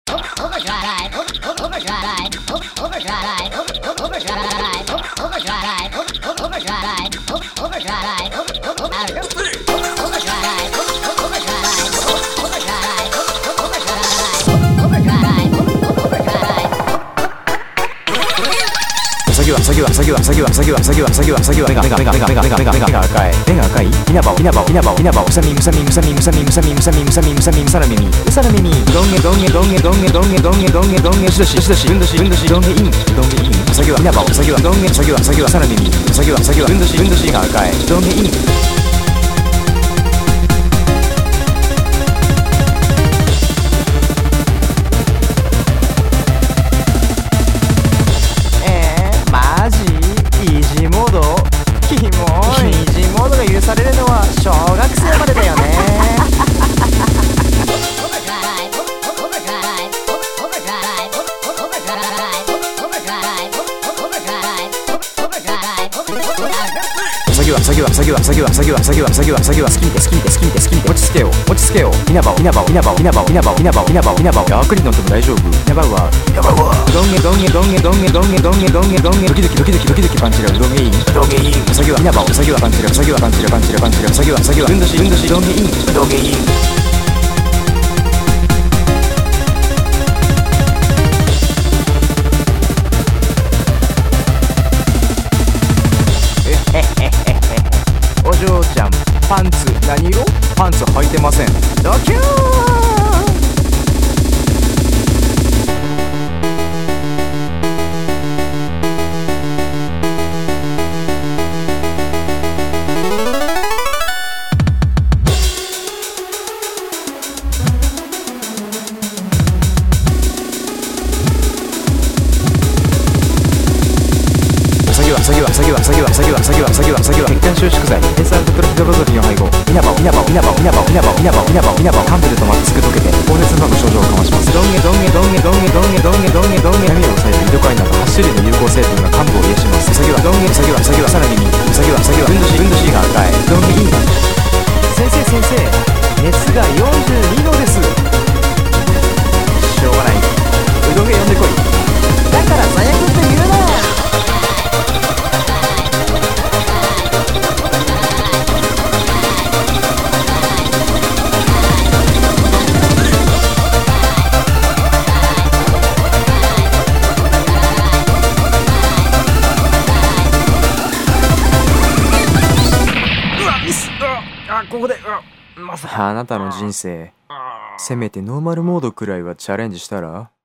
マジイージーモードキモい。イージーモードが許されるのは小学生までだよね。落ち着けよ稲葉をアクリル乗っても大丈夫。稲葉はドンゲドキパンチラドンゲイン稲葉をパンチラパンチラうんどしドンゲインお嬢ちゃんパンツ何色？パンツ履いてません。ドキュー血管収縮剤エサルトプロピドロドリの配合稲葉をカンペで止まってすぐ溶けて高熱などの症状を緩和します。ドンゲ波を抑えるイドカイナと8種類の有効成分が患部を癒します。さらにうんどしが赤いドンゲイン先生熱が42度です。しょうがない、うどんげ呼んでこい。だから最悪って言うな。ここであなたの人生せめてノーマルモードくらいはチャレンジしたら？